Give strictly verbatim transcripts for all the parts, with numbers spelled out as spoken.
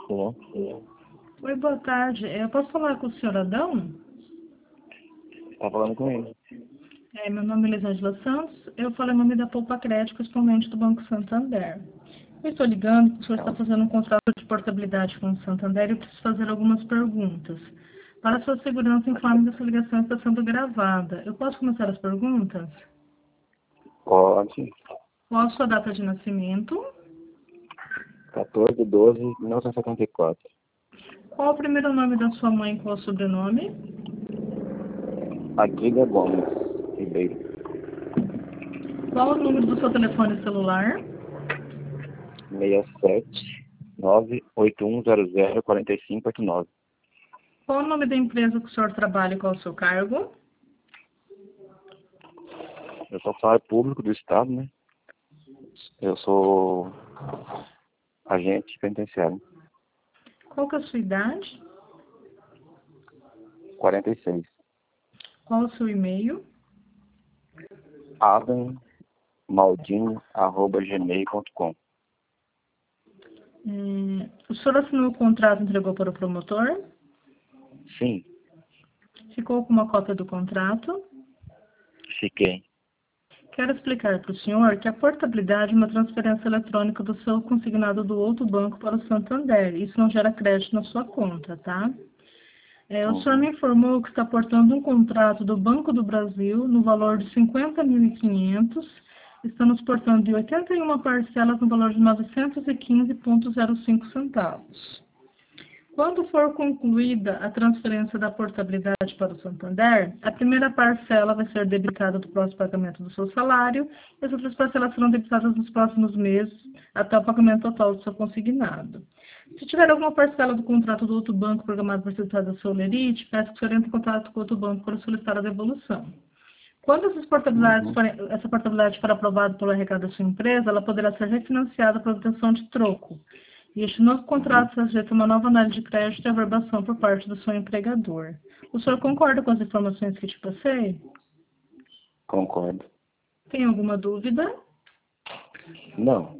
Sim. Oi, boa tarde. Eu posso falar com o senhor Adão? Tá falando com ele. É, meu nome é Elisângela Santos. Eu falo em nome da Poupa Crédito, correspondente do Banco Santander. Eu estou ligando porque o senhor está fazendo um contrato de portabilidade com o Santander e eu preciso fazer algumas perguntas. Para sua segurança, informe que essa ligação está sendo gravada. Eu posso começar as perguntas? Pode. Qual a sua data de nascimento? quatorze de doze de mil novecentos e setenta e quatro. Qual o primeiro nome da sua mãe e qual o sobrenome? Adília Gomes Ribeiro. Qual o número do seu telefone celular? seis sete nove oito um zero zero quatro cinco oito nove. Qual o nome da empresa que o senhor trabalha e qual o seu cargo? Eu sou funcionário público do Estado, né? Eu sou agente penitenciário. Qual que é a sua idade? quarenta e seis. Qual o seu e-mail? adam maldini arroba gmail ponto com. Hum, o senhor assinou o contrato e entregou para o promotor? Sim, Ficou com uma cópia do contrato? fiquei. Quero explicar para o senhor que a portabilidade é uma transferência eletrônica do seu consignado do outro banco para o Santander. Isso não gera crédito na sua conta, tá? É, o senhor Uhum. me informou que está portando um contrato do Banco do Brasil no valor de cinquenta mil e quinhentos. Estamos portando de oitenta e uma parcelas no valor de novecentos e quinze vírgula zero cinco centavos. Quando for concluída a transferência da portabilidade para o Santander, a primeira parcela vai ser debitada do próximo pagamento do seu salário e as outras parcelas serão debitadas nos próximos meses até o pagamento total do seu consignado. Se tiver alguma parcela do contrato do outro banco programado para ser debitada da sua lerite, peço que o senhor entre em contato com o outro banco para solicitar a devolução. Quando essas portabilidades Uhum. forem, essa portabilidade for aprovada pelo R H da sua empresa, ela poderá ser refinanciada por obtenção de troco. E este novo Uhum. contrato será sujeito a uma nova análise de crédito e averbação por parte do seu empregador. O senhor concorda com as informações que te passei? Concordo. Tem alguma dúvida? Não.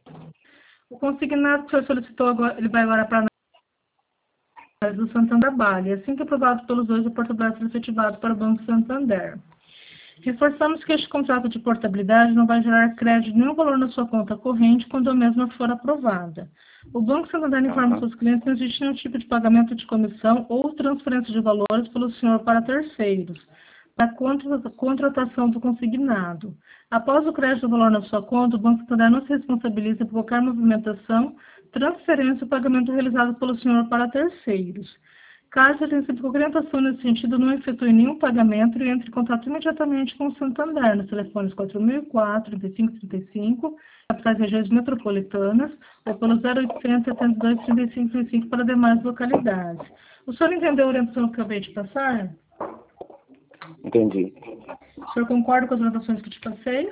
O consignado que o senhor solicitou, agora, ele vai agora para a análise do Santander Bale. Assim que aprovado pelos dois, a portabilidade será efetivada para o Banco Santander. Reforçamos que este contrato de portabilidade não vai gerar crédito nenhum valor na sua conta corrente quando a mesma for aprovada. O Banco Santander informa Aham. seus clientes que não existe nenhum tipo de pagamento de comissão ou transferência de valores pelo senhor para terceiros, da contra- contratação do consignado. Após o crédito do valor na sua conta, o Banco Santander não se responsabiliza por qualquer movimentação, transferência ou pagamento realizado pelo senhor para terceiros. Caso você tenha recebido qualquer orientação nesse sentido, não efetue nenhum pagamento e entre em contato imediatamente com o Santander, nos telefones quatro mil e quatro, trinta e cinco trinta e cinco, capitais e regiões metropolitanas, ou pelo zero oitocentos, setenta e dois, trinta e cinco trinta e cinco para demais localidades. O senhor entendeu a orientação que eu acabei de passar? Entendi. O senhor concorda com as orientações que eu te passei?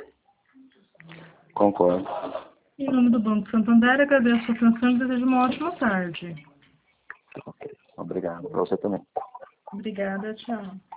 Concordo. Em nome do Banco Santander, agradeço a sua atenção e desejo uma ótima tarde. Obrigado. Pra você também. Obrigada, tchau.